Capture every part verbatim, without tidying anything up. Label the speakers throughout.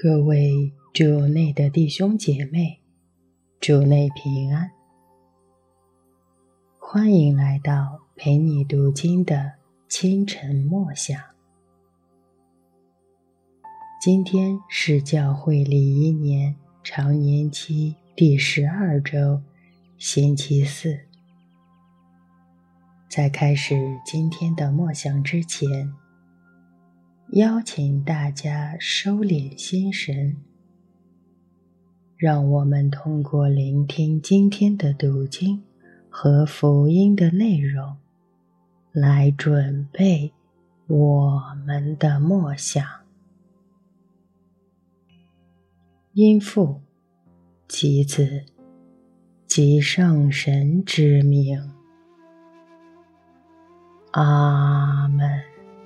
Speaker 1: 各位主内的弟兄姐妹，主内平安，欢迎来到陪你读经的清晨默想。今天是教会礼仪年常年期第十二周，星期四。在开始今天的默想之前，邀请大家收敛心神，让我们通过聆听今天的读经和福音的内容，来准备我们的默想。因父及子及圣神之名，阿们。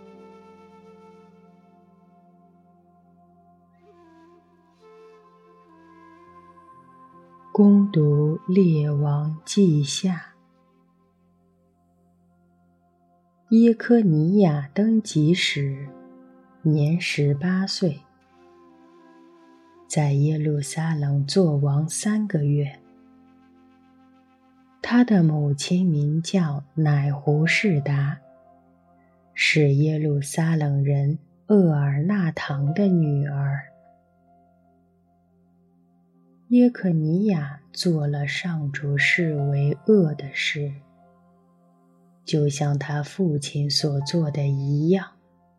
Speaker 1: 恭读列王记下。耶科尼亚登基时，年十八岁，在耶路撒冷作王三个月。他的母亲名叫乃胡士达，是耶路撒冷人厄尔纳堂的女儿。耶可尼亚做了上主视为恶的事，就像他父亲所做的一样。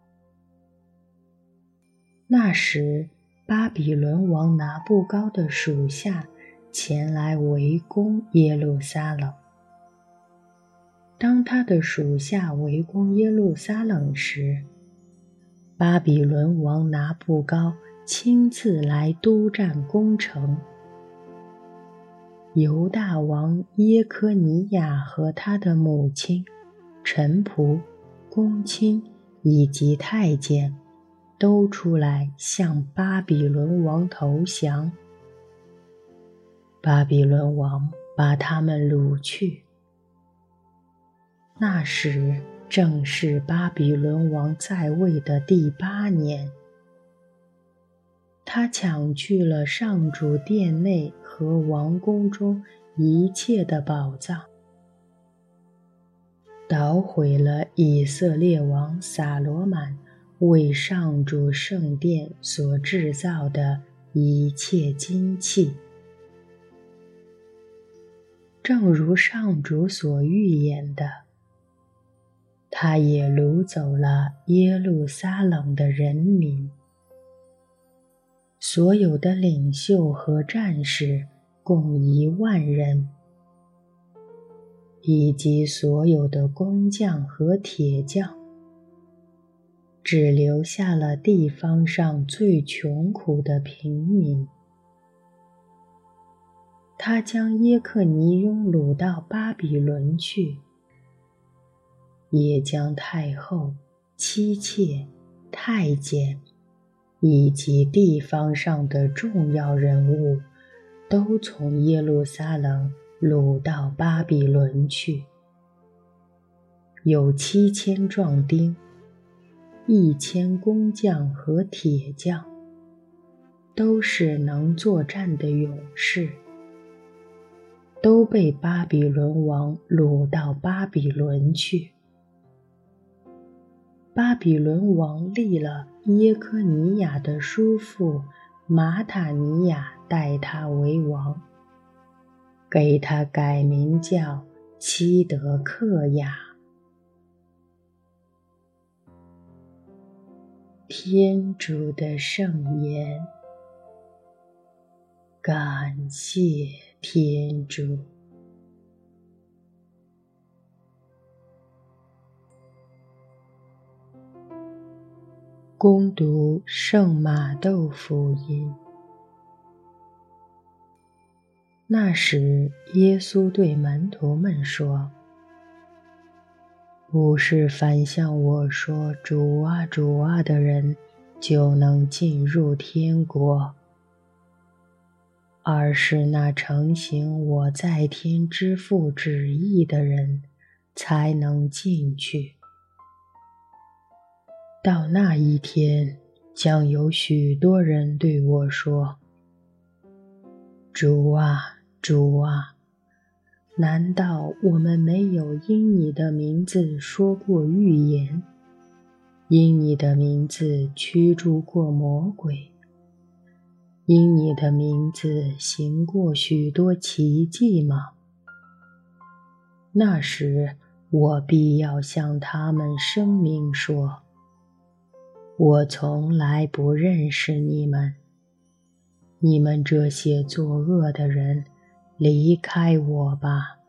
Speaker 1: 那时，巴比伦王拿布高的属下前来围攻耶路撒冷。当他的属下围攻耶路撒冷时，巴比伦王拿布高亲自来督战攻城。犹大王耶科尼亚和他的母亲、臣仆、公卿以及太监都出来向巴比伦王投降。巴比伦王把他们掳去。那时正是巴比伦王在位的第八年。他抢去了上主殿内和王宫中一切的宝藏，捣毁了以色列王撒罗满为上主圣殿所制造的一切金器，正如上主所预言的，他也掳走了耶路撒冷的人民。所有的领袖和战士共一万人，以及所有的工匠和铁匠，只留下了地方上最穷苦的平民。他将耶克尼雍掳到巴比伦去，也将太后、妻妾、太监以及地方上的重要人物都从耶路撒冷掳到巴比伦去。有七千壮丁，一千工匠和铁匠，都是能作战的勇士，都被巴比伦王掳到巴比伦去。巴比伦王立了耶科尼亚的叔父马塔尼亚代他为王，给他改名叫西德克亚。天主的圣言，感谢天主。恭读圣马窦福音。那时，耶稣对门徒们说：“不是凡向我说‘主啊，主啊’的人，就能进入天国，而是那承行我在天之父旨意的人，才能进去。到那一天， 将有许多人对我说：主啊，主啊，难道我们没有因你的名字说过预言，因你的名字驱逐过魔鬼，因你的名字行过许多奇迹吗？那时我必要向他们声明说：我从来不认识你们，你们这些作恶的人，离开我吧。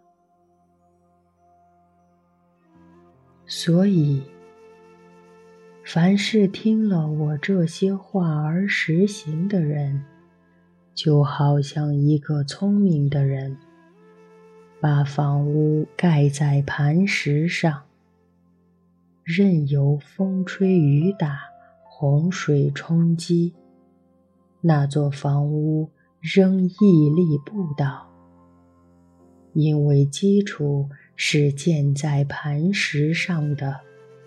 Speaker 1: 所以，凡是听了我这些话而实行的人，就好像一个聪明的人，把房屋盖在磐石上，任由风吹雨打，洪水冲击，那座房屋仍屹立不倒，因为基础是建在磐石上的。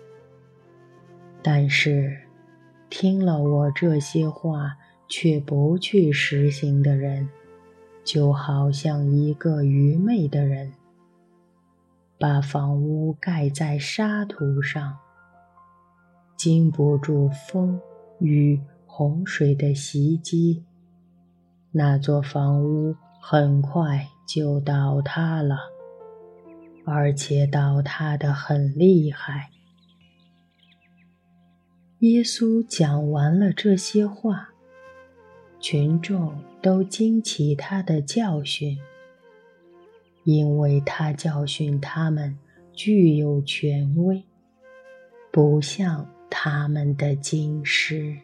Speaker 1: 但是，听了我这些话却不去实行的人，就好像一个愚昧的人，把房屋盖在沙土上，经不住风雨洪水的袭击，那座房屋很快就倒塌了，而且倒塌得很厉害。耶稣讲完了这些话，群众都惊奇他的教训，因为他教训他们具有权威，不像他们的经师。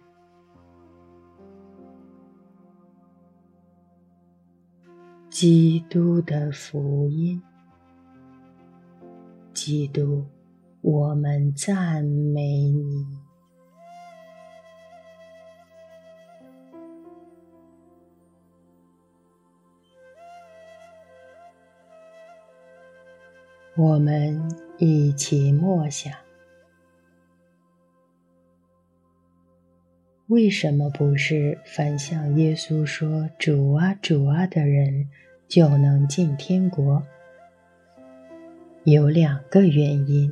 Speaker 1: 基督的福音。基督，我们赞美你。我们一起默想，为什么不是凡向耶稣说主啊主啊的人就能进天国？有两个原因。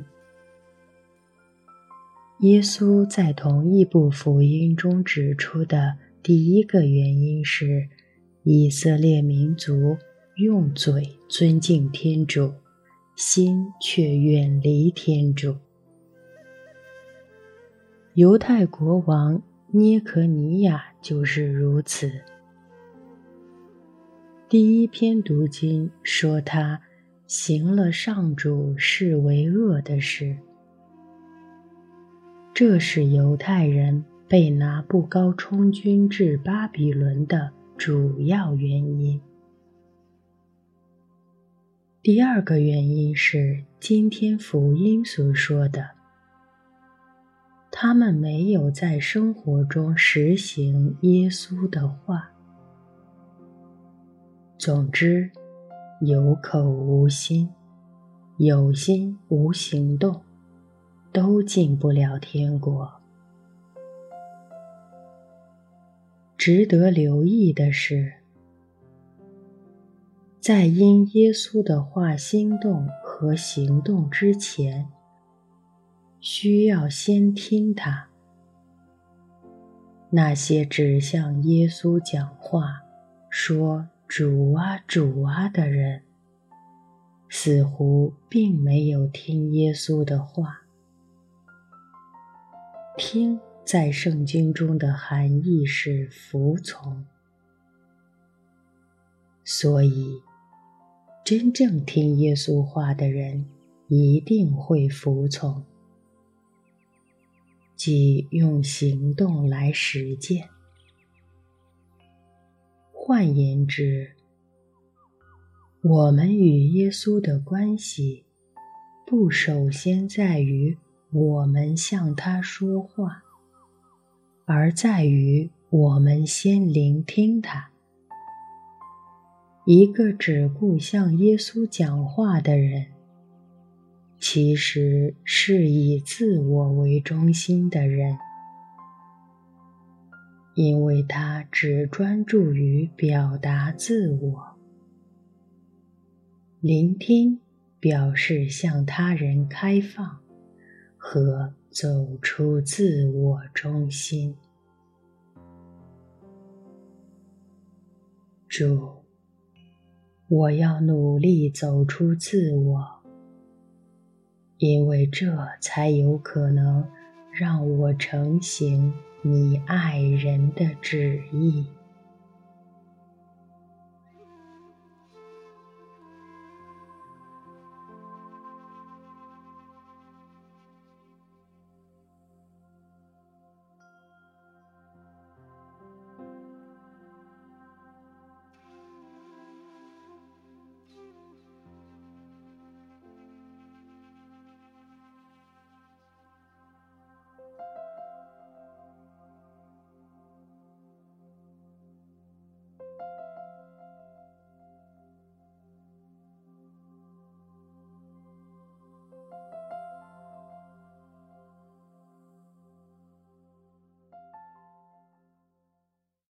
Speaker 1: 耶稣在同一部福音中指出的第一个原因是，以色列民族用嘴尊敬天主，心却远离天主。犹太国王捏可尼亚就是如此。第一篇读经说他行了上主视为恶的事，这是犹太人被拿布高充军至巴比伦的主要原因。第二个原因是今天福音所说的，他们没有在生活中实行耶稣的话。总之，有口无心，有心无行动，都进不了天国。值得留意的是，在因耶稣的话心动和行动之前，需要先听他。那些只向耶稣讲话，说主啊主啊的人，似乎并没有听耶稣的话。听在圣经中的含义是服从，所以真正听耶稣话的人一定会服从，即用行动来实践。换言之，我们与耶稣的关系不首先在于我们向他说话，而在于我们先聆听他。一个只顾向耶稣讲话的人，其实是以自我为中心的人。 因为他只专注于表达自我。聆听表示向他人开放和走出自我中心。主，我要努力走出自我，因为这才有可能让我承行你爱人的旨意。